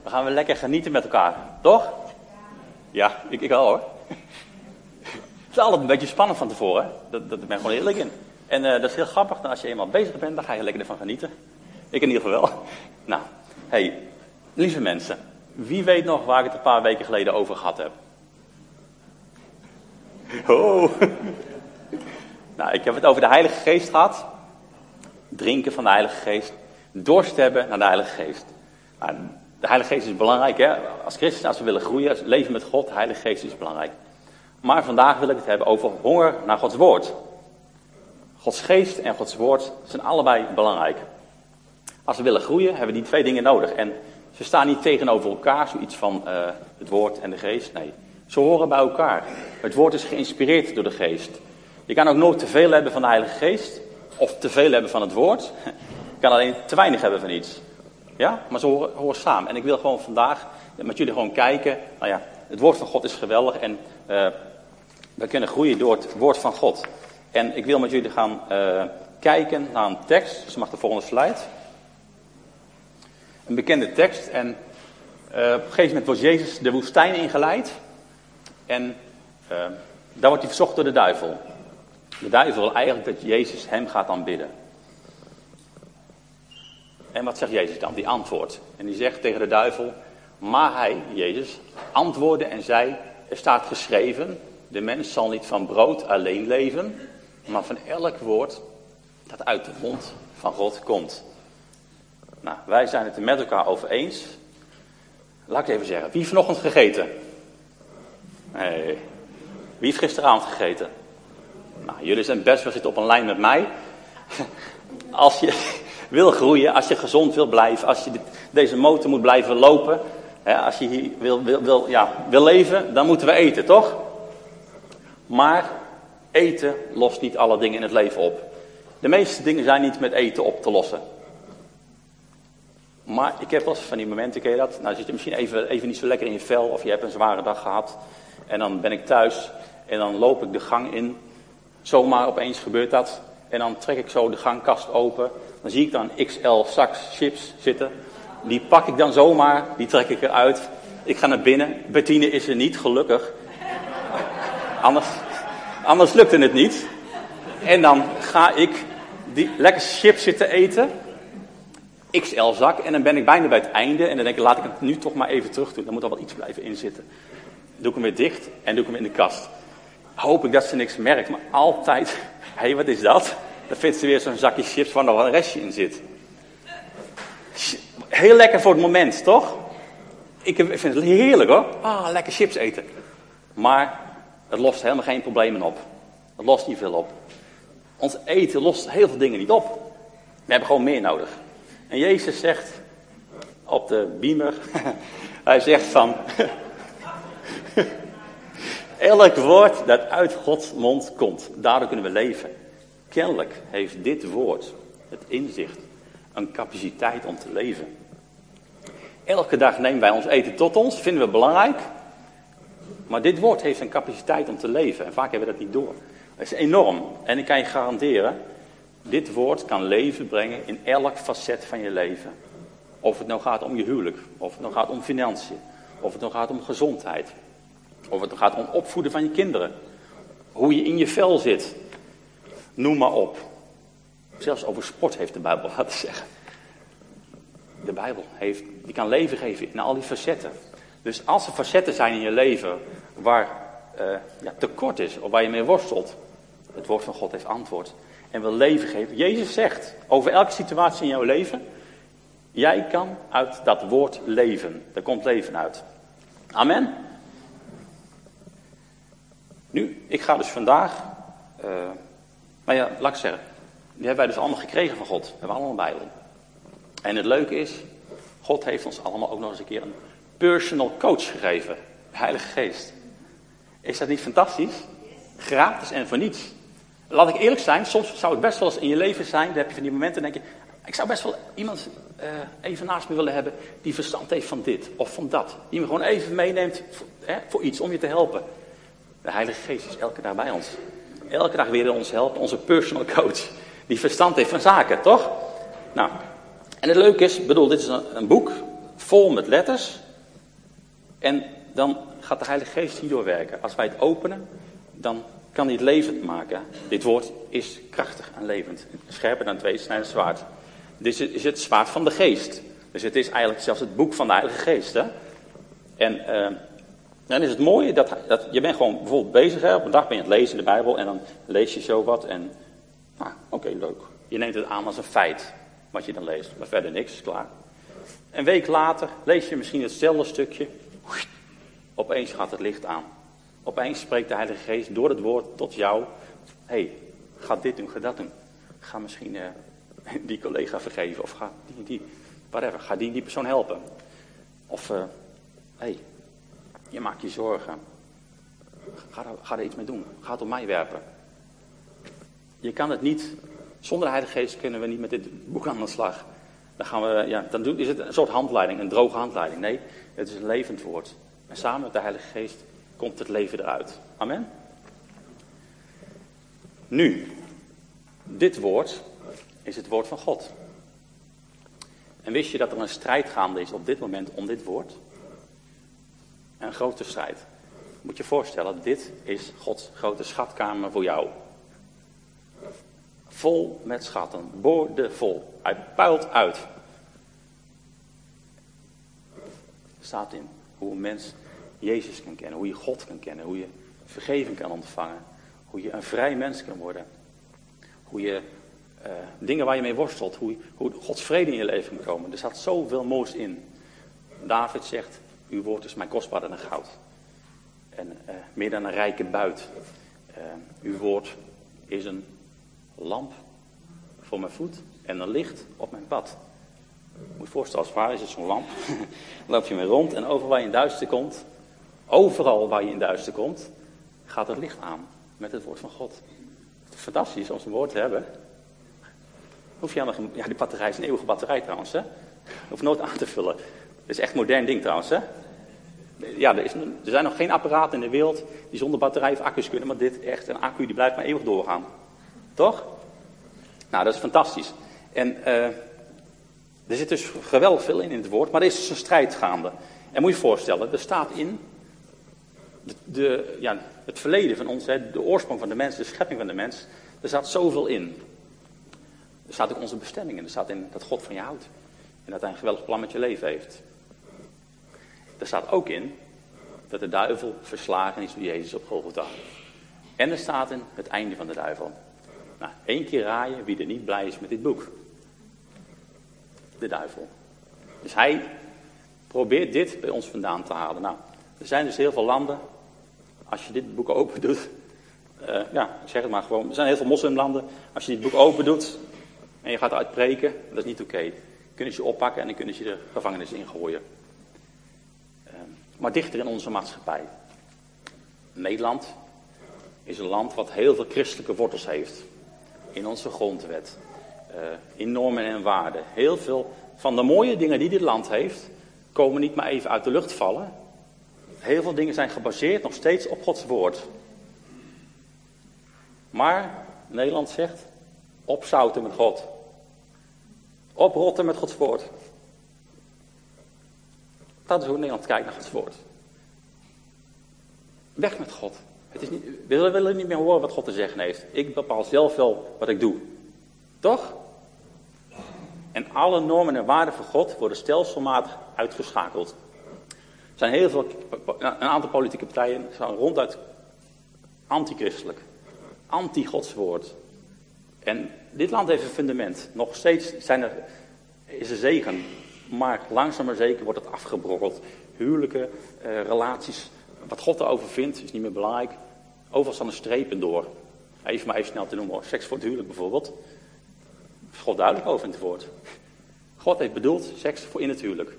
We gaan weer lekker genieten met elkaar, toch? Ja, ik wel hoor. Het is altijd een beetje spannend van tevoren, hè? Dat ben ik gewoon eerlijk in. En dat is heel grappig, dan als je eenmaal bezig bent, dan ga je lekker ervan genieten. Ik in ieder geval wel. Nou, hey, lieve mensen. Wie weet nog waar ik het een paar weken geleden over gehad heb? Oh. Nou, ik heb het over de Heilige Geest gehad. Drinken van de Heilige Geest. Dorst hebben naar de Heilige Geest. Nou, de Heilige Geest is belangrijk, hè? Als christen, als we willen groeien, als we leven met God, de Heilige Geest is belangrijk. Maar vandaag wil ik het hebben over honger naar Gods woord. Gods geest en Gods woord zijn allebei belangrijk. Als we willen groeien, hebben we die twee dingen nodig. En ze staan niet tegenover elkaar, zoiets van het woord en de geest. Nee, ze horen bij elkaar. Het woord is geïnspireerd door de geest. Je kan ook nooit te veel hebben van de Heilige Geest, of te veel hebben van het woord. Je kan alleen te weinig hebben van iets. Ja, maar ze horen samen. En ik wil gewoon vandaag met jullie gewoon kijken. Nou ja, het woord van God is geweldig en we kunnen groeien door het woord van God. En ik wil met jullie gaan kijken naar een tekst. Dus mag de volgende slide. Een bekende tekst. En op een gegeven moment wordt Jezus de woestijn ingeleid. En daar wordt hij verzocht door de duivel. De duivel wil eigenlijk dat Jezus hem gaat aanbidden. En wat zegt Jezus dan? Die antwoordt. En die zegt tegen de duivel. Maar hij, Jezus, antwoordde en zei. Er staat geschreven. De mens zal niet van brood alleen leven. Maar van elk woord dat uit de mond van God komt. Nou, wij zijn het er met elkaar over eens. Laat ik even zeggen. Wie heeft vanochtend gegeten? Nee. Wie heeft gisteravond gegeten? Nou, jullie zijn best wel zitten op een lijn met mij. Als je wil groeien, als je gezond wil blijven, als je deze motor moet blijven lopen, als je hier wil leven, dan moeten we eten, toch? Maar eten lost niet alle dingen in het leven op. De meeste dingen zijn niet met eten op te lossen. Maar ik heb wel eens van die momenten, ken je dat? Nou zit je misschien even niet zo lekker in je vel, of je hebt een zware dag gehad. En dan ben ik thuis en dan loop ik de gang in. Zomaar opeens gebeurt dat. En dan trek ik zo de gangkast open. Dan zie ik dan een XL zak chips zitten. Die pak ik dan zomaar, die trek ik eruit. Ik ga naar binnen. Bettine is er niet, gelukkig. Anders lukte het niet. En dan ga ik die lekker chips zitten eten. XL zak. En dan ben ik bijna bij het einde. En dan denk ik, laat ik het nu toch maar even terug doen. Dan moet er wel iets blijven inzitten. Dan doe ik hem weer dicht en doe ik hem in de kast. Hoop ik dat ze niks merkt. Maar altijd, hé, wat is dat? Dan vindt ze weer zo'n zakje chips waar nog een restje in zit. Heel lekker voor het moment, toch? Ik vind het heerlijk hoor. Lekker chips eten. Maar het lost helemaal geen problemen op. Het lost niet veel op. Ons eten lost heel veel dingen niet op. We hebben gewoon meer nodig. En Jezus zegt op de beamer, hij zegt van, elk woord dat uit Gods mond komt, daardoor kunnen we leven. Kennelijk heeft dit woord, het inzicht, een capaciteit om te leven. Elke dag nemen wij ons eten tot ons, vinden we belangrijk. Maar dit woord heeft een capaciteit om te leven. En vaak hebben we dat niet door. Dat is enorm. En ik kan je garanderen, dit woord kan leven brengen in elk facet van je leven. Of het nou gaat om je huwelijk, of het nou gaat om financiën, of het nou gaat om gezondheid. Of het nou gaat om opvoeden van je kinderen. Hoe je in je vel zit. Noem maar op. Zelfs over sport heeft de Bijbel wat te zeggen. De Bijbel die kan leven geven in al die facetten. Dus als er facetten zijn in je leven waar tekort is, of waar je mee worstelt. Het woord van God heeft antwoord. En wil leven geven. Jezus zegt over elke situatie in jouw leven. Jij kan uit dat woord leven. Er komt leven uit. Amen. Nu, ik ga dus vandaag. Laat ik zeggen. Die hebben wij dus allemaal gekregen van God. We hebben allemaal een Bijbel. En het leuke is. God heeft ons allemaal ook nog eens een keer een personal coach gegeven. De Heilige Geest. Is dat niet fantastisch? Gratis en voor niets. Laat ik eerlijk zijn, soms zou het best wel eens in je leven zijn, dan heb je van die momenten, denk je, ik zou best wel iemand even naast me willen hebben die verstand heeft van dit of van dat. Die me gewoon even meeneemt voor iets, om je te helpen. De Heilige Geest is elke dag bij ons. Elke dag weer ons helpen, onze personal coach. Die verstand heeft van zaken, toch? Nou, en het leuke is, dit is een boek, vol met letters. En dan gaat de Heilige Geest hierdoor werken. Als wij het openen, dan kan hij het levend maken. Dit woord is krachtig en levend. Scherper dan 2-snijdend zwaard. Dit is het zwaard van de geest. Dus het is eigenlijk zelfs het boek van de Heilige Geest. Hè? En dan is het mooie dat je bent gewoon bijvoorbeeld bezig. Hè? Op een dag ben je aan het lezen in de Bijbel en dan lees je zo wat. En oké, leuk. Je neemt het aan als een feit wat je dan leest. Maar verder niks, klaar. Een week later lees je misschien hetzelfde stukje. Opeens gaat het licht aan. Opeens spreekt de Heilige Geest door het woord tot jou. Hé, ga dit doen, ga dat doen. Ga misschien die collega vergeven. Of ga whatever. Ga die persoon helpen. Of, je maakt je zorgen. Ga er iets mee doen. Ga het op mij werpen. Je kan het niet. Zonder de Heilige Geest kunnen we niet met dit boek aan de slag. Dan is het een soort handleiding, een droge handleiding. Nee, het is een levend woord. En samen met de Heilige Geest komt het leven eruit. Amen. Nu, dit woord is het woord van God. En wist je dat er een strijd gaande is op dit moment om dit woord? Een grote strijd. Moet je je voorstellen, dit is Gods grote schatkamer voor jou. Vol met schatten, boordevol. Hij puilt uit. Er staat in hoe een mens Jezus kan kennen, hoe je God kan kennen, hoe je vergeving kan ontvangen, hoe je een vrij mens kan worden, hoe je dingen waar je mee worstelt, hoe Gods vrede in je leven kan komen. Er staat zoveel moois in. David zegt, uw woord is mij kostbaarder dan goud en meer dan een rijke buit. Uw woord is een lamp voor mijn voet en een licht op mijn pad. Moet je voorstellen, als vader is het zo'n lamp. Dan loop je mee rond en overal waar je in duister komt, gaat het licht aan met het woord van God. Het is fantastisch om zo'n woord te hebben. Hoef je die batterij is een eeuwige batterij trouwens. Hè? Hoef nooit aan te vullen. Dat is echt een modern ding trouwens. Hè? Ja, er zijn nog geen apparaten in de wereld die zonder batterij of accu's kunnen. Maar dit echt een accu die blijft maar eeuwig doorgaan. Toch? Nou, dat is fantastisch. En er zit dus geweldig veel in het woord. Maar er is dus een strijd gaande. En moet je je voorstellen, er staat in het verleden van ons, de oorsprong van de mens, de schepping van de mens. Er staat zoveel in. Er staat ook onze bestemming in. Er staat in dat God van je houdt. En dat hij een geweldig plan met je leven heeft. Er staat ook in dat de duivel verslagen is door Jezus op Golgotha. En er staat in het einde van de duivel. Nou, 1 keer raaien wie er niet blij is met dit boek. De duivel. Dus hij probeert dit bij ons vandaan te halen. Nou, er zijn dus heel veel landen. Als je dit boek open doet. Ik zeg het maar gewoon. Er zijn heel veel moslimlanden. Als je dit boek open doet. En je gaat eruit preken. Dat is niet oké. Kunnen ze je oppakken en dan kunnen ze je de gevangenis ingooien. Maar dichter in onze maatschappij. Nederland is een land wat heel veel christelijke wortels heeft. In onze grondwet. In normen en waarden. Heel veel van de mooie dingen die dit land heeft, komen niet maar even uit de lucht vallen. Heel veel dingen zijn gebaseerd nog steeds op Gods woord. Maar Nederland zegt, opzouten met God. Oprotten met Gods woord. Dat is hoe Nederland kijkt naar Gods woord. Weg met God. We willen niet meer horen wat God te zeggen heeft. Ik bepaal zelf wel wat ik doe. Toch? En alle normen en waarden van God worden stelselmatig uitgeschakeld. Er zijn een aantal politieke partijen zijn ronduit antichristelijk. Anti-Gods woord. En dit land heeft een fundament. Nog steeds is er zegen. Maar langzaam maar zeker wordt het afgebrokkeld. Huwelijken, relaties. Wat God erover vindt is niet meer belangrijk. Overal staan er strepen door. Even snel te noemen. Seks voor het huwelijk bijvoorbeeld. Er is God duidelijk over in het woord. God heeft bedoeld seks voor in het huwelijk.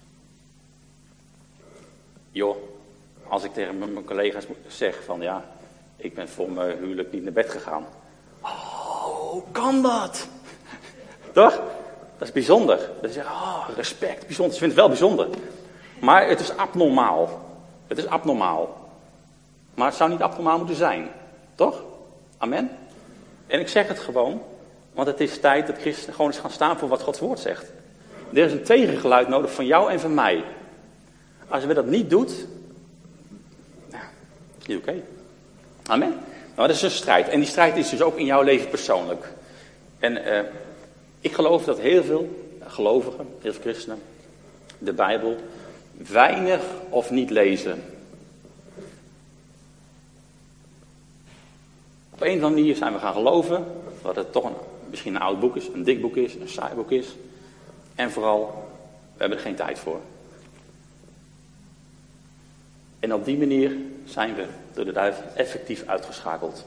Joh, als ik tegen mijn collega's zeg van ja, ik ben voor mijn huwelijk niet naar bed gegaan. Oh, hoe kan dat? Toch? Dat is bijzonder. Dat is respect, bijzonder. Ze vinden het wel bijzonder. Maar het is abnormaal. Het is abnormaal. Maar het zou niet abnormaal moeten zijn. Toch? Amen? En ik zeg het gewoon, want het is tijd dat christenen gewoon eens gaan staan voor wat Gods woord zegt. Er is een tegengeluid nodig van jou en van mij. Als we dat niet doet, nou, niet oké. Amen. Nou, dat is een strijd. En die strijd is dus ook in jouw leven persoonlijk. En ik geloof dat heel veel gelovigen, heel veel christenen, de Bijbel weinig of niet lezen. Op een of andere manier zijn we gaan geloven dat het toch misschien een oud boek is, een dik boek is, een saai boek is. En vooral, we hebben er geen tijd voor. En op die manier zijn we door de duivel effectief uitgeschakeld.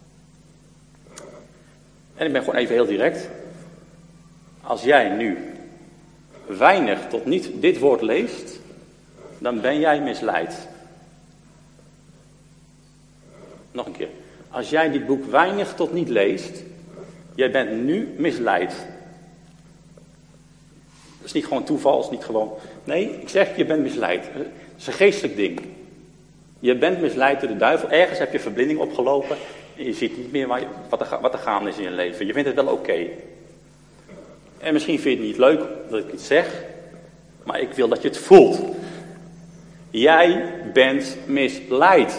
En ik ben gewoon even heel direct. Als jij nu weinig tot niet dit woord leest, dan ben jij misleid. Nog een keer. Als jij dit boek weinig tot niet leest, jij bent nu misleid. Dat is niet gewoon toeval, is niet gewoon... Nee, ik zeg, je bent misleid. Het is een geestelijk ding. Je bent misleid door de duivel. Ergens heb je verblinding opgelopen. En je ziet niet meer wat er gaande is in je leven. Je vindt het wel oké. En misschien vind je het niet leuk dat ik het zeg. Maar ik wil dat je het voelt. Jij bent misleid.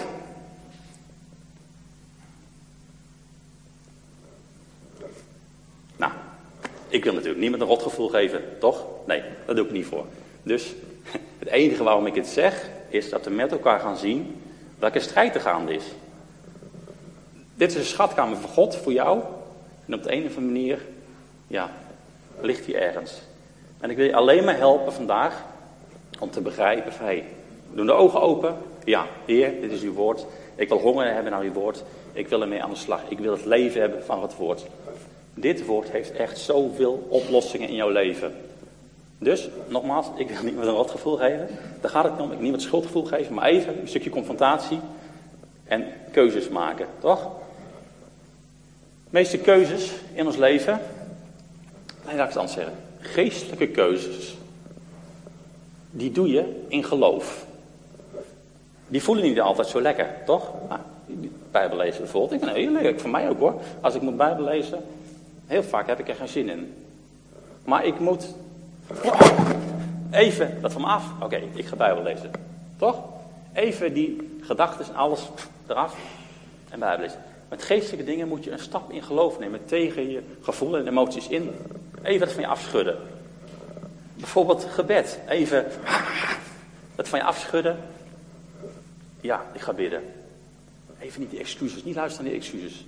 Nou, ik wil natuurlijk niemand een rotgevoel geven, toch? Nee, dat doe ik niet voor. Dus het enige waarom ik het zeg, is dat we met elkaar gaan zien welke strijd er gaande is. Dit is een schatkamer van God voor jou. En op de een of andere manier, ja, ligt die ergens. En ik wil je alleen maar helpen vandaag om te begrijpen van, hey, we doen de ogen open. Ja, Heer, dit is uw woord. Ik wil honger hebben naar uw woord. Ik wil ermee aan de slag. Ik wil het leven hebben van het woord. Dit woord heeft echt zoveel oplossingen in jouw leven. Dus, nogmaals, ik wil niemand een rotgevoel geven. Daar gaat het niet om. Ik wil niemand schuldgevoel geven. Maar even een stukje confrontatie. En keuzes maken, toch? De meeste keuzes in ons leven, laat ik het anders zeggen. Geestelijke keuzes. Die doe je in geloof. Die voelen niet altijd zo lekker, toch? Nou, Bijbel lezen bijvoorbeeld. Ik vind het heel leuk, voor mij ook hoor. Als ik moet Bijbel lezen, heel vaak heb ik er geen zin in. Maar ik moet even dat van me af. Oké, ik ga Bijbel lezen. Toch? Even die gedachten en alles eraf en Bijbel lezen. Met geestelijke dingen moet je een stap in geloof nemen tegen je gevoelens en emoties in. Even dat van je afschudden. Bijvoorbeeld gebed. Even dat van je afschudden. Ja, ik ga bidden. Even niet die excuses. Niet luisteren naar die excuses.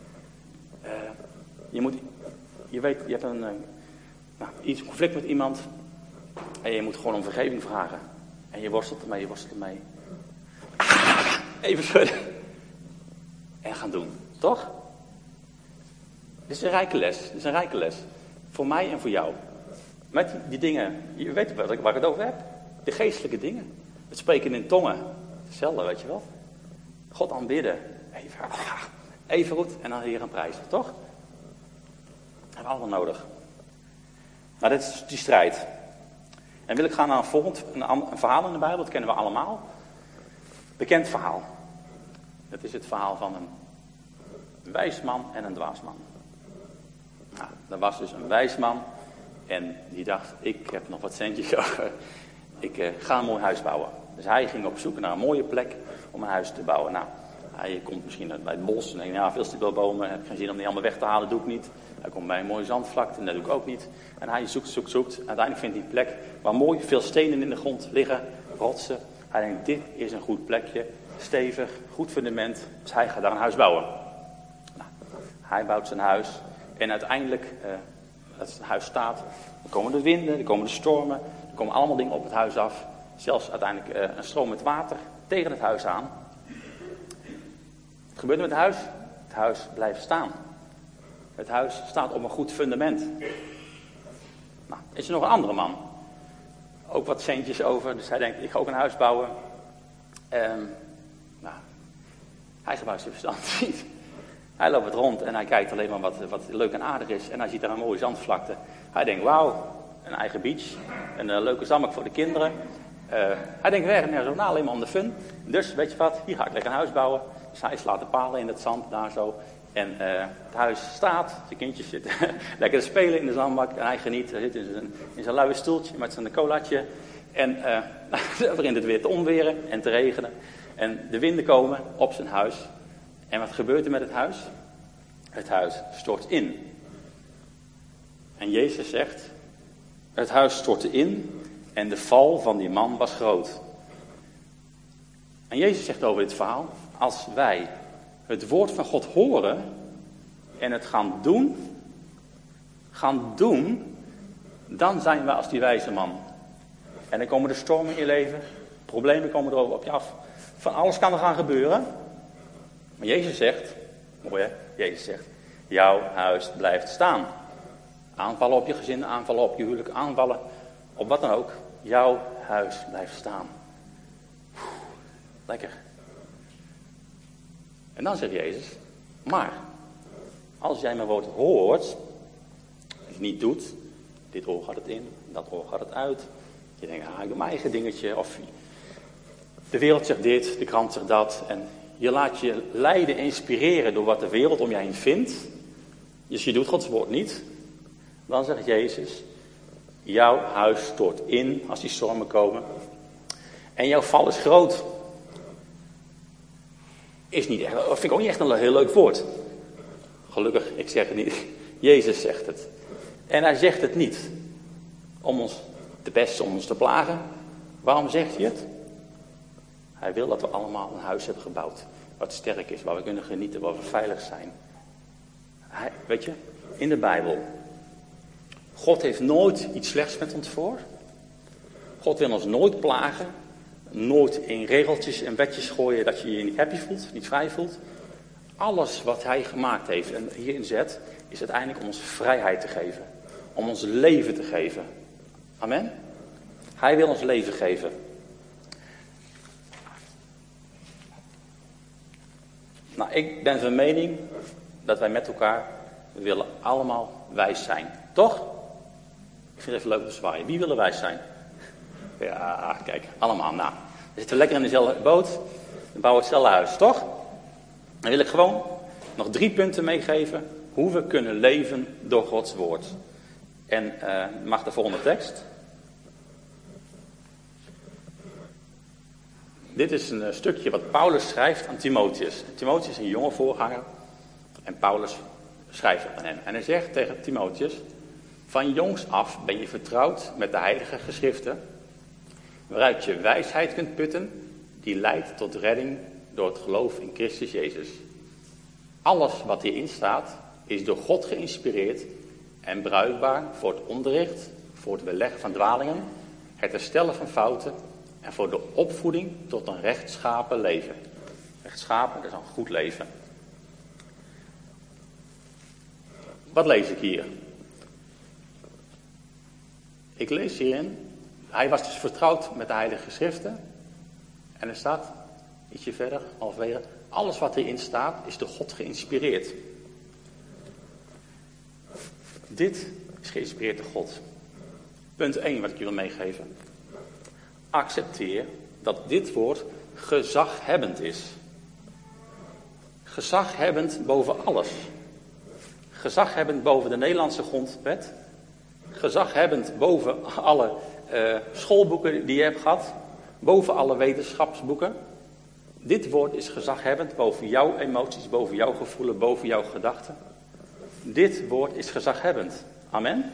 Je hebt een conflict met iemand. En je moet gewoon om vergeving vragen. En je worstelt ermee. Even schudden. En gaan doen. Toch? Dit is een rijke les. Voor mij en voor jou. Met die dingen. Je weet waar ik het over heb. De geestelijke dingen. Het spreken in tongen. Hetzelfde, weet je wel. God aanbidden. Even goed. En dan hier gaan prijzen. Toch? Dat hebben we allemaal nodig. Nou, dit is die strijd. En wil ik gaan naar een verhaal in de Bijbel. Dat kennen we allemaal. Bekend verhaal. Het is het verhaal van een wijs man en een dwaas man. Nou, er was dus een wijs man. En die dacht, ik heb nog wat centjes over. Ik ga een mooi huis bouwen. Dus hij ging op zoek naar een mooie plek om een huis te bouwen. Nou, hij komt misschien bij het bos en denkt, ja, veel te veel bomen. Heb geen zin om die allemaal weg te halen, doe ik niet. Hij komt bij een mooie zandvlakte en dat doe ik ook niet. En hij zoekt. Uiteindelijk vindt hij een plek waar mooi veel stenen in de grond liggen, rotsen. Hij denkt, dit is een goed plekje, stevig, goed fundament. Dus hij gaat daar een huis bouwen. Nou, hij bouwt zijn huis en uiteindelijk, als het huis staat, dan komen de winden, dan komen de stormen. Er komen allemaal dingen op het huis af. Zelfs uiteindelijk een stroom met water tegen het huis aan. Wat gebeurt er met het huis? Het huis blijft staan. Het huis staat op een goed fundament. Nou, is er nog een andere man. Ook wat centjes over. Dus hij denkt, ik ga ook een huis bouwen. Nou, hij gebruikt zijn verstand niet. Hij loopt rond en hij kijkt alleen maar wat leuk en aardig is. En hij ziet daar een mooie zandvlakte. Hij denkt, wauw, een eigen beach. Een leuke zandbak voor de kinderen. Hij denkt, werk nergens over na, alleen maar om de fun. Dus, weet je wat, hier ga ik lekker een huis bouwen. Dus hij slaat de palen in het zand, daar zo. En het huis staat, de kindjes zitten lekker te spelen in de zandbak. En hij geniet, hij zit in zijn luie stoeltje met zijn colaatje. En dan begint het weer te onweren en te regenen. En de winden komen op zijn huis. En wat gebeurt er met het huis? Het huis stort in. En Jezus zegt, het huis stortte in en de val van die man was groot. En Jezus zegt over dit verhaal, als wij het woord van God horen en het gaan doen, dan zijn we als die wijze man. En dan komen de stormen in je leven, problemen komen er op je af. Van alles kan er gaan gebeuren. Maar Jezus zegt, mooi hè, Jezus zegt, jouw huis blijft staan. Aanvallen op je gezin, aanvallen op je huwelijk, aanvallen op wat dan ook. Jouw huis blijft staan. Lekker. En dan zegt Jezus, maar als jij mijn woord hoort, het niet doet, dit oor gaat het in, dat oor gaat het uit. Je denkt, ik doe mijn eigen dingetje. Of de wereld zegt dit, de krant zegt dat. En je laat je leiden, inspireren door wat de wereld om je heen vindt. Dus je doet Gods woord niet. Dan zegt Jezus, jouw huis stort in als die stormen komen. En jouw val is groot. Is niet echt, vind ik ook niet echt een heel leuk woord. Gelukkig, ik zeg het niet. Jezus zegt het. En hij zegt het niet om ons te pesten, om ons te plagen. Waarom zegt hij het? Hij wil dat we allemaal een huis hebben gebouwd. Wat sterk is, waar we kunnen genieten, waar we veilig zijn. Weet je, in de Bijbel. God heeft nooit iets slechts met ons voor. God wil ons nooit plagen. Nooit in regeltjes en wetjes gooien dat je je niet happy voelt, niet vrij voelt. Alles wat hij gemaakt heeft en hierin zet, is uiteindelijk om ons vrijheid te geven. Om ons leven te geven. Amen? Hij wil ons leven geven. Nou, ik ben van mening dat wij met elkaar, we willen allemaal wijs zijn. Toch? Ik vind het even leuk om te zwaaien. Wie willen wijs zijn? Ja, kijk, allemaal. Nou, we zitten lekker in dezelfde boot. We bouwen hetzelfde huis, toch? Dan wil ik gewoon nog 3 punten meegeven hoe we kunnen leven door Gods woord. En mag de volgende tekst. Dit is een stukje wat Paulus schrijft aan Timotheus. Timotheus is een jonge voorganger. En Paulus schrijft aan hem. En hij zegt tegen Timotheus, van jongs af ben je vertrouwd met de heilige geschriften, waaruit je wijsheid kunt putten, die leidt tot redding door het geloof in Christus Jezus. Alles wat hierin staat, is door God geïnspireerd en bruikbaar voor het onderricht, voor het beleggen van dwalingen, het herstellen van fouten en voor de opvoeding tot een rechtschapen leven. Rechtschapen, dat is een goed leven. Wat lees ik hier? Ik lees hierin, hij was dus vertrouwd met de heilige schriften. En er staat, ietsje verder, halverwege, alles wat hierin staat is door God geïnspireerd. Dit is geïnspireerd door God. Punt 1 wat ik je wil meegeven. Accepteer dat dit woord gezaghebbend is. Gezaghebbend boven alles. Gezaghebbend boven de Nederlandse grondwet. Gezaghebbend boven alle schoolboeken die je hebt gehad. Boven alle wetenschapsboeken. Dit woord is gezaghebbend boven jouw emoties, boven jouw gevoelens, boven jouw gedachten. Dit woord is gezaghebbend. Amen.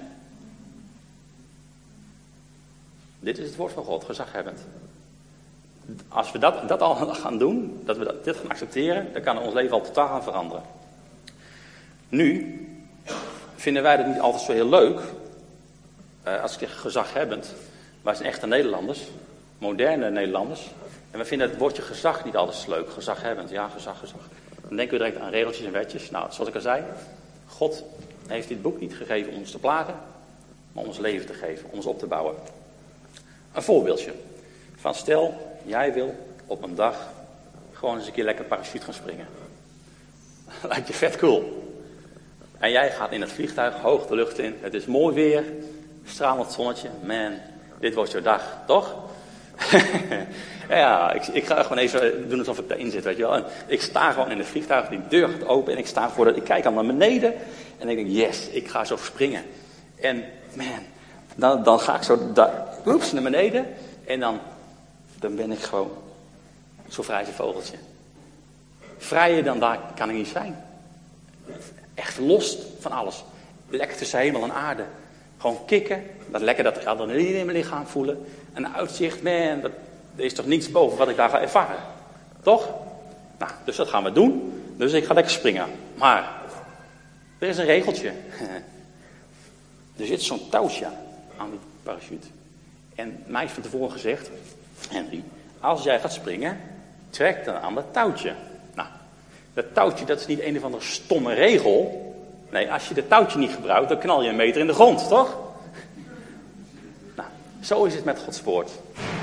Dit is het woord van God, gezaghebbend. Als we dat al gaan doen, dat we dit gaan accepteren, dan kan ons leven al totaal gaan veranderen. Nu vinden wij dat niet altijd zo heel leuk. Als ik zeg gezaghebbend, wij zijn echte Nederlanders, moderne Nederlanders. En we vinden het woordje gezag niet altijd leuk. Gezaghebbend, ja, gezag. Dan denken we direct aan regeltjes en wetjes. Nou, zoals ik al zei, God heeft dit boek niet gegeven om ons te plagen, maar om ons leven te geven, om ons op te bouwen. Een voorbeeldje. Van stel, jij wil op een dag gewoon eens een keer lekker parachute gaan springen. Lijkt je vet cool. En jij gaat in het vliegtuig hoog de lucht in. Het is mooi weer, stralend zonnetje. Man, dit wordt jouw dag, toch? Ja, ik ga gewoon even doen alsof ik daarin zit, weet je wel. En ik sta gewoon in het vliegtuig, die deur gaat open en ik sta voor ik kijk al naar beneden en ik denk, yes, ik ga zo springen. En man, dan ga ik zo naar beneden en dan ben ik gewoon zo vrij als een vogeltje. Vrijer dan daar kan ik niet zijn. Echt los van alles. Lekker tussen hemel en aarde. Gewoon kicken. Lekker dat adrenaline in mijn lichaam voelen. Een uitzicht, man, er is toch niets boven wat ik daar ga ervaren. Toch? Nou, dus dat gaan we doen. Dus ik ga lekker springen. Maar, er is een regeltje. Er zit zo'n touwtje aan die parachute. En mij is van tevoren gezegd, Henry, als jij gaat springen, trek dan aan dat touwtje. Nou, dat touwtje, dat is niet een of andere stomme regel. Nee, als je dat touwtje niet gebruikt, dan knal je een meter in de grond, toch? Nou, zo is het met Gods woord.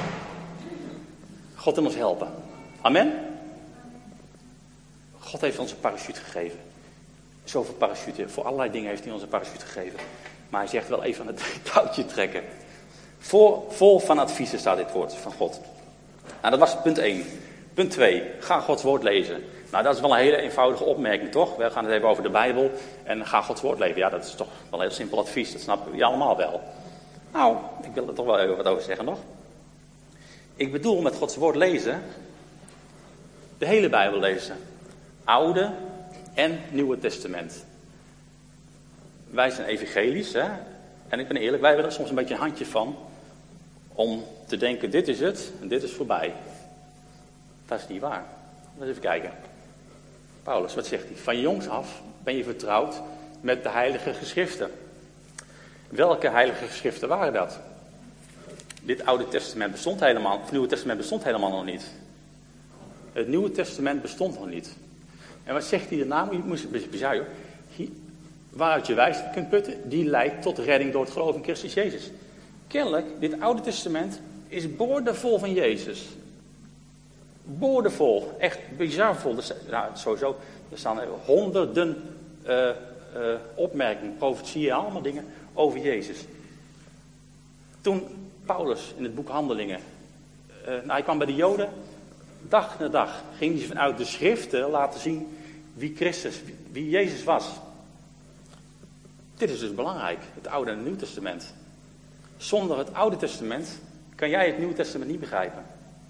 God wil ons helpen. Amen? God heeft ons een parachute gegeven. Zoveel parachute. Voor allerlei dingen heeft hij ons een parachute gegeven. Maar hij zegt wel even aan het touwtje trekken. Vol van adviezen staat dit woord van God. Nou, dat was punt 1. Punt 2. Ga Gods woord lezen. Nou, dat is wel een hele eenvoudige opmerking, toch? We gaan het even over de Bijbel. En ga Gods woord lezen. Ja, dat is toch wel een heel simpel advies. Dat snappen we allemaal wel. Nou, ik wil er toch wel even wat over zeggen nog. Ik bedoel met Gods woord lezen, de hele Bijbel lezen. Oude en Nieuwe Testament. Wij zijn evangelisch, hè? En ik ben eerlijk, wij hebben er soms een beetje een handje van om te denken, dit is het en dit is voorbij. Dat is niet waar. Laten we even kijken. Paulus, wat zegt hij? Van jongs af ben je vertrouwd met de heilige geschriften. Welke heilige geschriften waren dat? Dit Oude Testament bestond helemaal, het Nieuwe Testament bestond helemaal nog niet. Het Nieuwe Testament bestond nog niet. En wat zegt hij daarna? Je moet bizar, joh. Waaruit je wijsheid kunt putten, die leidt tot redding door het geloof in Christus Jezus. Kennelijk, dit Oude Testament is boordevol van Jezus. Boordevol, echt bizar vol. Sowieso, er staan honderden opmerkingen, profetieën, allemaal dingen over Jezus. Toen Paulus in het boek Handelingen, hij kwam bij de Joden, dag na dag ging hij vanuit de schriften laten zien wie Jezus was. Dit is dus belangrijk, het Oude en het Nieuwe Testament. Zonder het Oude Testament kan jij het Nieuwe Testament niet begrijpen.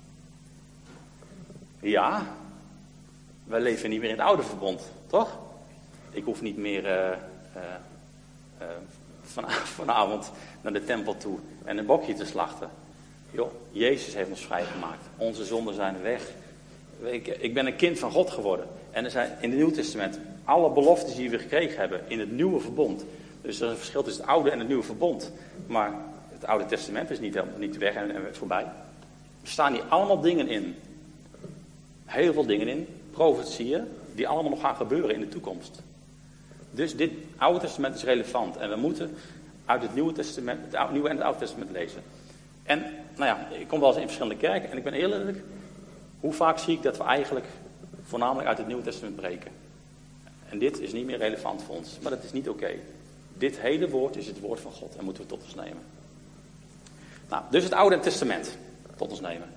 Ja, wij leven niet meer in het oude verbond, toch? Ik hoef niet meer vanavond naar de tempel toe en een bokje te slachten. Joh, Jezus heeft ons vrijgemaakt. Onze zonden zijn weg. Ik ben een kind van God geworden. En er zijn in het Nieuwe Testament alle beloftes die we gekregen hebben in het nieuwe verbond. Dus er is een verschil tussen het oude en het nieuwe verbond. Maar het Oude Testament is niet weg en voorbij. Er staan hier allemaal dingen in. Heel veel dingen in. Profetieën die allemaal nog gaan gebeuren in de toekomst. Dus dit Oude Testament is relevant. En we moeten uit het Nieuwe Testament, het Nieuwe en het Oude Testament lezen. En, nou ja, ik kom wel eens in verschillende kerken. En ik ben eerlijk, hoe vaak zie ik dat we eigenlijk voornamelijk uit het Nieuwe Testament breken. En dit is niet meer relevant voor ons. Maar dat is niet oké. Dit hele woord is het woord van God. En moeten we tot ons nemen. Nou, dus het Oude Testament tot ons nemen.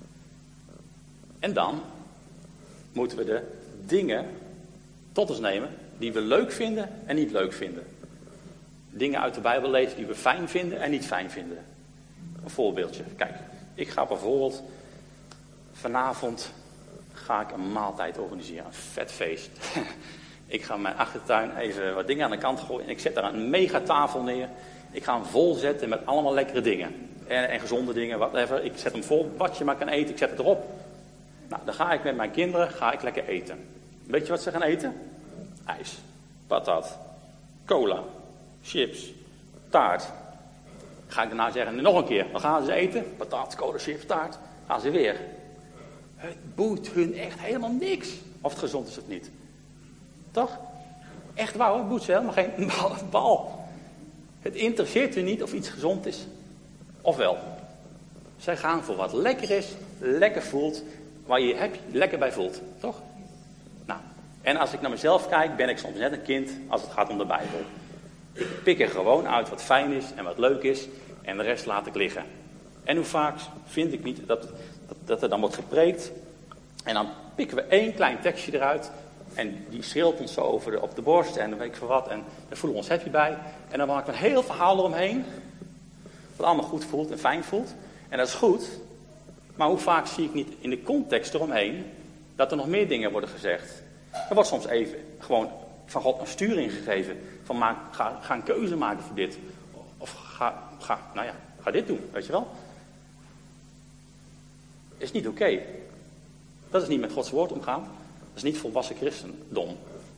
En dan moeten we de dingen tot ons nemen die we leuk vinden en niet leuk vinden. Dingen uit de Bijbel lezen die we fijn vinden en niet fijn vinden. Een voorbeeldje. Kijk, ik ga bijvoorbeeld vanavond ga ik een maaltijd organiseren. Een vet feest. Ik ga mijn achtertuin even wat dingen aan de kant gooien. En ik zet daar een megatafel neer. Ik ga hem vol zetten met allemaal lekkere dingen. En gezonde dingen, whatever. Ik zet hem vol, wat je maar kan eten. Ik zet het erop. Nou, dan ga ik met mijn kinderen lekker eten. Weet je wat ze gaan eten? IJs, patat, cola, chips, taart. Ga ik daarna zeggen, nog een keer. Dan gaan ze eten. Patat, cola, chips, taart. Gaan ze weer. Het boeit hun echt helemaal niks. Of het gezond is of niet. Toch? Echt waar hoor, het boeit ze helemaal geen bal. Het interesseert hun niet of iets gezond is. Of wel. Zij gaan voor wat lekker is, lekker voelt, waar je je lekker bij voelt. Toch? Nou, en als ik naar mezelf kijk, ben ik soms net een kind als het gaat om de Bijbel. Ik pik er gewoon uit wat fijn is en wat leuk is. En de rest laat ik liggen. En hoe vaak vind ik niet dat er dan wordt gepreekt. En dan pikken we één klein tekstje eruit. En die schreeuwt ons zo op de borst en dan weet ik veel wat. En daar voelen we ons happy bij. En dan maken we een heel verhaal eromheen. Wat allemaal goed voelt en fijn voelt. En dat is goed. Maar hoe vaak zie ik niet in de context eromheen dat er nog meer dingen worden gezegd. Er wordt soms even gewoon van God een sturing gegeven. Van ga een keuze maken voor dit. Of ga dit doen, weet je wel. Is niet oké. Dat is niet met Gods woord omgaan. Dat is niet volwassen christendom.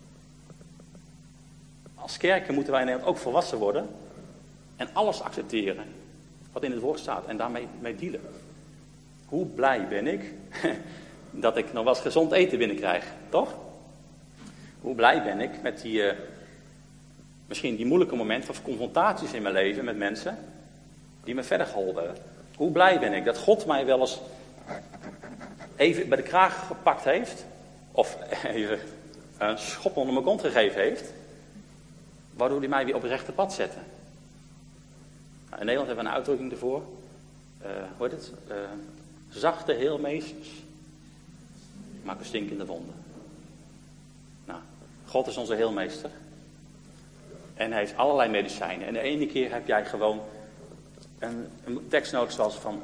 Als kerken moeten wij in Nederland ook volwassen worden. En alles accepteren wat in het woord staat. En daarmee dealen. Hoe blij ben ik dat ik nog wel eens gezond eten binnenkrijg. Toch? Hoe blij ben ik met misschien die moeilijke momenten of confrontaties in mijn leven met mensen. Die me verder geholpen hebben. Hoe blij ben ik dat God mij wel eens even bij de kraag gepakt heeft. Of even een schop onder mijn kont gegeven heeft. Waardoor hij mij weer op het rechte pad zette. Nou, in Nederland hebben we een uitdrukking ervoor. Hoe heet het? Zachte heelmeesters maken stinkende wonden. Nou, God is onze heelmeester. En hij heeft allerlei medicijnen. En de ene keer heb jij gewoon een tekst nodig zoals van...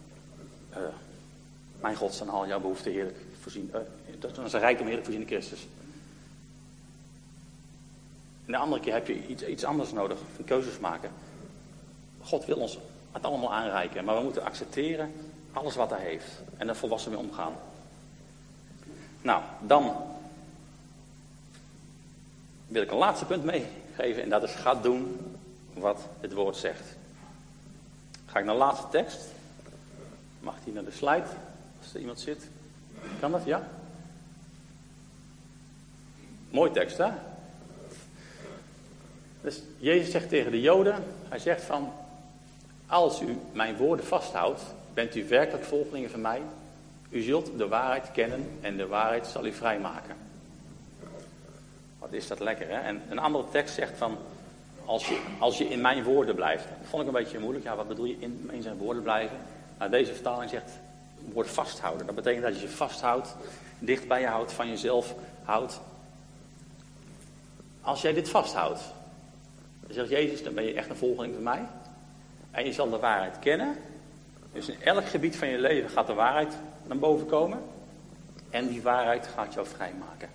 mijn God zal al jouw behoeften heerlijk voorzien. Dat is een rijkdom heerlijk voorzien in Christus. En de andere keer heb je iets anders nodig. Keuzes maken. God wil ons het allemaal aanreiken. Maar we moeten accepteren alles wat hij heeft. En daar volwassen mee omgaan. Nou, dan wil ik een laatste punt meegeven. En dat is, ga doen wat het woord zegt. Ga ik naar de laatste tekst. Mag die naar de slide? Als er iemand zit. Kan dat? Ja? Mooi tekst, hè? Dus Jezus zegt tegen de Joden. Hij zegt van... Als u mijn woorden vasthoudt, bent u werkelijk volgelingen van mij. U zult de waarheid kennen en de waarheid zal u vrijmaken. Wat is dat lekker, hè? En een andere tekst zegt van... Als je in mijn woorden blijft. Dat vond ik een beetje moeilijk. Ja, wat bedoel je in zijn woorden blijven? Nou, deze vertaling zegt... Het woord vasthouden. Dat betekent dat je je vasthoudt. Dicht bij je houdt. Van jezelf houdt. Als jij dit vasthoudt. Dan zegt Jezus, dan ben je echt een volgeling van mij. En je zal de waarheid kennen. Dus in elk gebied van je leven gaat de waarheid naar boven komen. En die waarheid gaat jou vrijmaken.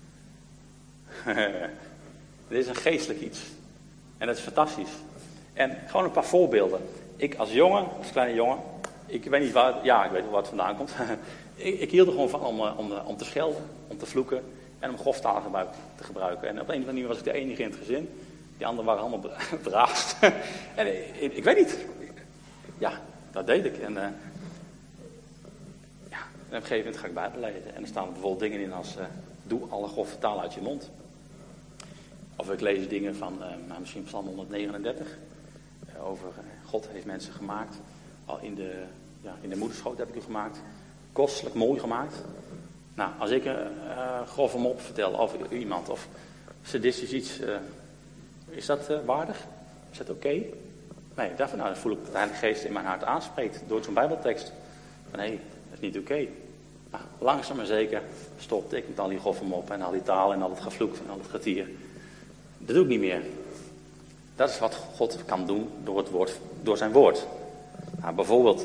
Dit is een geestelijk iets. En dat is fantastisch. En gewoon een paar voorbeelden. Ik als kleine jongen. Ik weet niet waar, ja, ik weet wel waar het vandaan komt. ik hield er gewoon van om te schelden, om te vloeken. En om grof taal te gebruiken. En op een of andere manier was ik de enige in het gezin. Die anderen waren allemaal braaf. En ik weet niet. Ja, dat deed ik. En, en op een gegeven moment ga ik Bijbel lezen. En er staan bijvoorbeeld dingen in als... doe alle grove taal uit je mond. Of ik lees dingen van... misschien Psalm 139. Over God heeft mensen gemaakt. Al in de moederschoot heb ik u gemaakt. Kostelijk mooi gemaakt. Nou, als ik grove mop vertel over iemand. Of sadistisch iets... is dat waardig? Is dat oké? Nee, dan voel ik dat de Heilige Geest in mijn hart aanspreekt. Door zo'n Bijbeltekst. Van nee, dat is niet oké. Nou, langzaam maar zeker stopte ik met al die grove mop. En al die taal en al het gevloek en al het getier. Dat doe ik niet meer. Dat is wat God kan doen door zijn woord. Nou, bijvoorbeeld...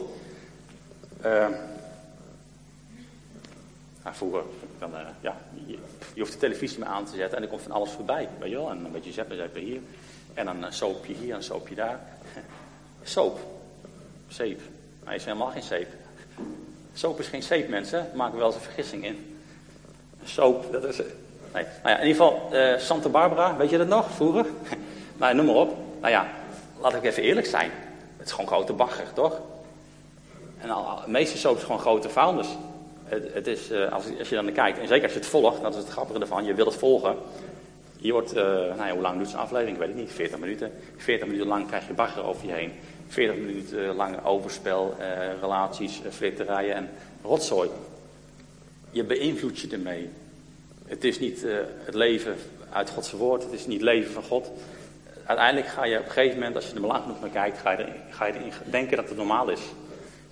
vroeger... je hoeft de televisie maar aan te zetten en er komt van alles voorbij. Weet je wel? En een beetje zeppen hier. En dan een soapje hier en een soapje daar. Soap. Zeep. Maar is helemaal geen zeep. Soap is geen zeep, mensen. Daar maken we wel eens een vergissing in. Soap, dat is... Nee. Nou ja, in ieder geval, Santa Barbara, weet je dat nog, vroeger? Nou, noem maar op. Nou ja, laat ik even eerlijk zijn. Het is gewoon grote bagger, toch? En de meeste soap is gewoon grote vuilnis. Het is, als je dan naar kijkt, en zeker als je het volgt, dat is het grappige ervan, je wil het volgen. Je wordt, hoe lang doet zo'n aflevering? Ik weet het niet, 40 minuten. 40 minuten lang krijg je bagger over je heen. 40 minuten lang overspel, relaties, flirterijen en rotzooi. Je beïnvloedt je ermee. Het is niet het leven uit Gods woord, het is niet het leven van God. Uiteindelijk ga je op een gegeven moment, als je er lang genoeg naar kijkt, ga je erin denken dat het normaal is.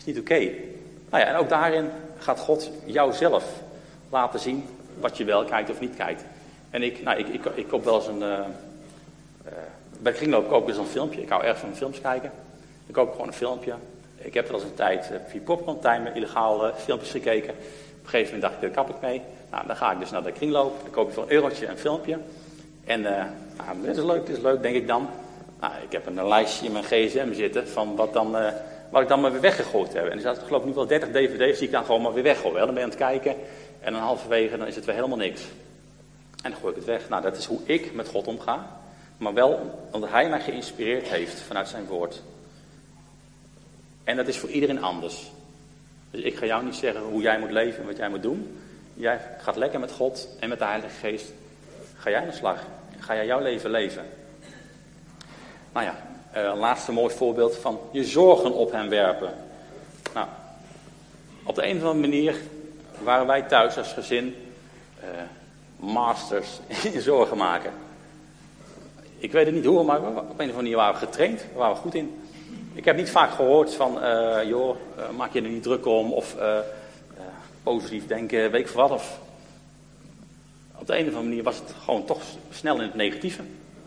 is niet oké. Nou ja, en ook daarin gaat God jou zelf laten zien wat je wel kijkt of niet kijkt. En ik koop wel eens bij de kringloop koop ik eens een filmpje. Ik hou erg van films kijken. Ik koop gewoon een filmpje. Ik heb wel eens een tijd via Popcorn Time illegaal filmpjes gekeken. Op een gegeven moment dacht ik, daar kap ik mee. Nou, dan ga ik dus naar de kringloop. Dan koop ik voor €1 een filmpje. En dit is leuk, denk ik dan. Nou, ik heb een lijstje in mijn gsm zitten van wat ik dan maar weer weggegooid heb. En er zaten geloof ik nu wel 30 dvd's die ik dan gewoon maar weer weggooi. Dan ben je aan het kijken en dan halverwege dan is het weer helemaal niks. En dan gooi ik het weg. Nou, dat is hoe ik met God omga. Maar wel omdat hij mij geïnspireerd heeft vanuit zijn woord. En dat is voor iedereen anders. Dus ik ga jou niet zeggen hoe jij moet leven en wat jij moet doen. Jij gaat lekker met God en met de Heilige Geest. Ga jij aan de slag. Ga jij jouw leven leven. Nou ja, een laatste mooi voorbeeld van je zorgen op hem werpen. Nou, op de een of andere manier waren wij thuis als gezin masters in zorgen maken. Ik weet het niet hoe, maar op een of andere manier waren we getraind. Daar waren we goed in. Ik heb niet vaak gehoord van, maak je er niet druk om. Of positief denken, weet ik veel wat. Of, op de een of andere manier was het gewoon toch snel in het negatieve.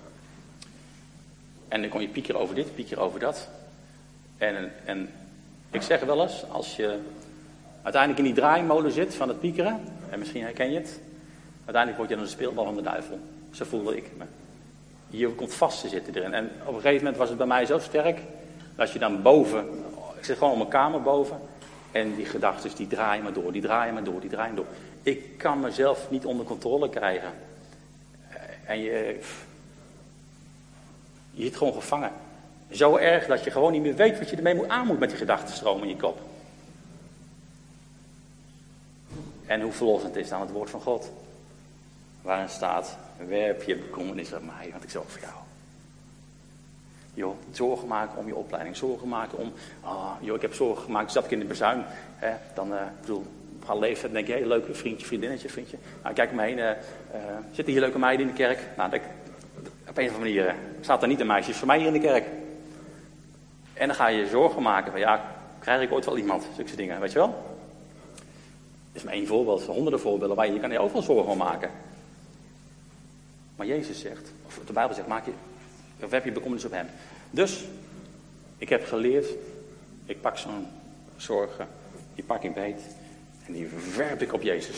En dan kon je piekeren over dit, piekeren over dat. En ik zeg wel eens, als je uiteindelijk in die draaimolen zit van het piekeren. En misschien herken je het. Uiteindelijk word je dan een speelbal van de duivel. Zo voelde ik me. Je komt vast te zitten erin. En op een gegeven moment was het bij mij zo sterk. Dat je dan boven, ik zit gewoon op mijn kamer boven. En die gedachten die draaien maar door, die draaien maar door, die draaien door. Ik kan mezelf niet onder controle krijgen. En je zit gewoon gevangen. Zo erg dat je gewoon niet meer weet wat je ermee aan moet met die gedachtenstroom in je kop. En hoe verlossend is dan het woord van God. Waarin staat, werp je bekommernis op mij, want ik zorg voor jou. Joh, zorgen maken om je opleiding, zorgen maken om, ik heb zorgen gemaakt, zat ik in de bezuin. Dan, op haar leeftijd denk je, hey, leuk vriendje, vriendinnetje. Nou, kijk om me heen, zitten hier leuke meiden in de kerk? Nou, op een of andere manier staat er niet een meisje voor mij hier in de kerk. En dan ga je je zorgen maken van, krijg ik ooit wel iemand? Zulke dingen, weet je wel? Dat is maar één voorbeeld, van honderden voorbeelden waar je kan je overal zorgen om maken. Maar Jezus zegt, of de Bijbel zegt, werp je bekommernis op hem. Dus, ik heb geleerd, ik pak zo'n zorgen, die pak ik beet en die werp ik op Jezus.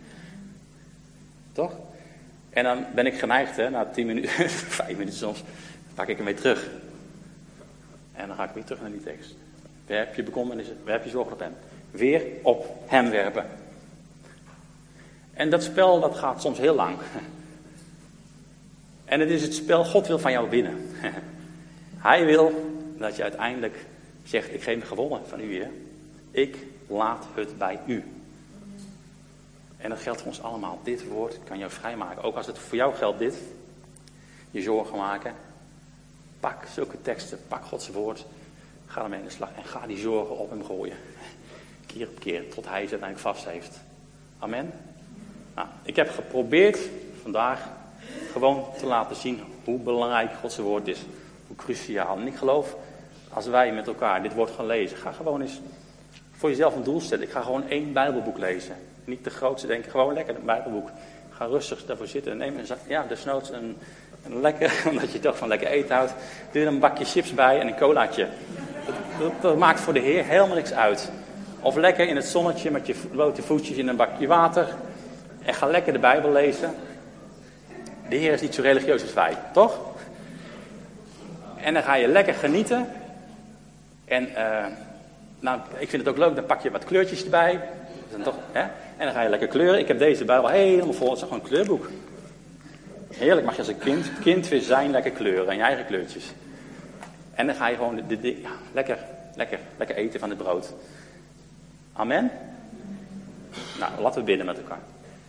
Toch? En dan ben ik geneigd, na 10 minuten, 5 minuten soms, pak ik hem weer terug. En dan ga ik weer terug naar die tekst. Werp je bekommernissen, werp je zorgen op hem. Weer op hem werpen. En dat spel, dat gaat soms heel lang. En het is het spel, God wil van jou winnen. Hij wil dat je uiteindelijk zegt, ik geef me gewonnen van u, Heer. Ik laat het bij u. En dat geldt voor ons allemaal. Dit woord kan jou vrijmaken. Ook als het voor jou geldt dit. Je zorgen maken. Pak zulke teksten, pak Gods woord. Ga ermee in de slag en ga die zorgen op hem gooien. Keer op keer, tot hij ze uiteindelijk vast heeft. Amen. Nou, ik heb geprobeerd vandaag gewoon te laten zien hoe belangrijk Gods woord is. Hoe cruciaal. En ik geloof, als wij met elkaar dit woord gaan lezen, ga gewoon eens voor jezelf een doel stellen. Ik ga gewoon 1 Bijbelboek lezen. Niet de grootste denken, gewoon lekker een Bijbelboek. Ga rustig daarvoor zitten en neem desnoods een lekker, omdat je toch van lekker eten houdt. Doe er een bakje chips bij en een colaatje. Dat maakt voor de Heer helemaal niks uit. Of lekker in het zonnetje met je blote voetjes in een bakje water. En ga lekker de Bijbel lezen. De Heer is niet zo religieus als wij, toch? En dan ga je lekker genieten. En ik vind het ook leuk, dan pak je wat kleurtjes erbij. En dan ga je lekker kleuren. Ik heb deze Bijbel helemaal vol. Het is gewoon een kleurboek. Heerlijk, mag je als een kind weer zijn, lekker kleuren en je eigen kleurtjes. En dan ga je gewoon lekker eten van het brood. Amen? Nou, laten we bidden met elkaar.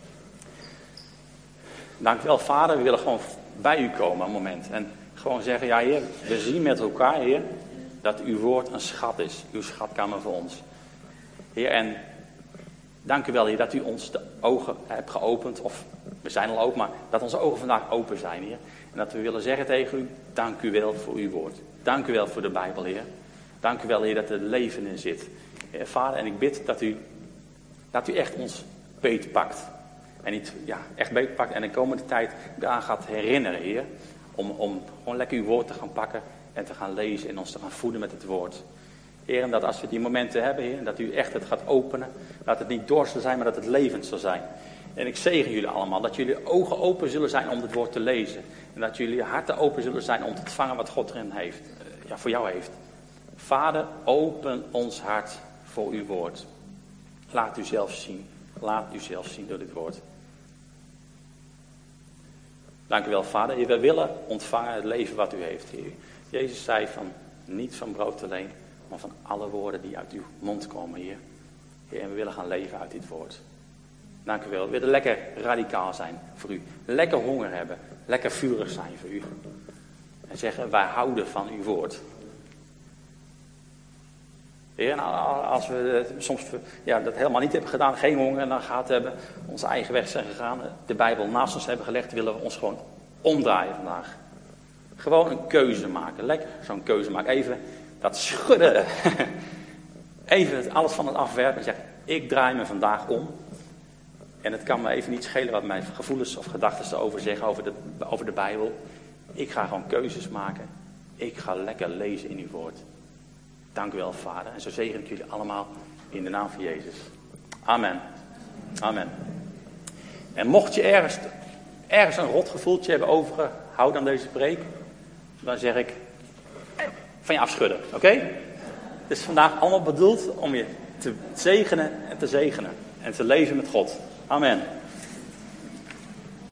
Dank u wel, Vader. We willen gewoon bij u komen een moment. En gewoon zeggen, ja Heer, we zien met elkaar, Heer, dat uw woord een schat is. Uw schatkamer voor ons. Heer, en dank u wel, Heer, dat u ons de ogen hebt geopend. Of we zijn al open, maar dat onze ogen vandaag open zijn, Heer. En dat we willen zeggen tegen u, dank u wel voor uw woord. Dank u wel voor de Bijbel, Heer. Dank u wel, Heer, dat er leven in zit. Vader, en ik bid dat u echt ons beetpakt. En niet echt beetpakt en de komende tijd daaraan gaat herinneren, Heer. Om gewoon lekker uw woord te gaan pakken en te gaan lezen en ons te gaan voeden met het woord. Heer, en dat als we die momenten hebben, Heer, dat u echt het gaat openen. Dat het niet dorst zal zijn, maar dat het levend zal zijn. En ik zegen jullie allemaal, dat jullie ogen open zullen zijn om het woord te lezen. En dat jullie harten open zullen zijn om te ontvangen wat God erin heeft. Voor jou heeft. Vader, open ons hart voor uw woord. Laat u zelf zien. Laat u zelf zien door dit woord. Dank u wel, Vader. Heer, wij willen ontvangen het leven wat u heeft, Heer. Jezus zei van, niet van brood alleen, maar van alle woorden die uit uw mond komen, Heer. Heer, en we willen gaan leven uit dit woord. Dank u wel. We willen lekker radicaal zijn voor u. Lekker honger hebben. Lekker vurig zijn voor u. En zeggen, wij houden van uw woord. Heer, en als we soms dat helemaal niet hebben gedaan, geen honger en dan gehad hebben, onze eigen weg zijn gegaan, de Bijbel naast ons hebben gelegd, willen we ons gewoon omdraaien vandaag. Gewoon een keuze maken. Lekker zo'n keuze maken. Even dat schudden. Even alles van het afwerpen en zeggen, ik draai me vandaag om. En het kan me even niet schelen wat mijn gevoelens of gedachten erover zeggen, over de Bijbel. Ik ga gewoon keuzes maken. Ik ga lekker lezen in uw woord. Dank u wel, Vader. En zo zegen ik jullie allemaal in de naam van Jezus. Amen. Amen. En mocht je ergens een rotgevoeltje hebben overgehouden aan deze preek, dan zeg ik, van je afschudden. Oké? Het is vandaag allemaal bedoeld om je te zegenen en te zegenen. En te leven met God. Amen.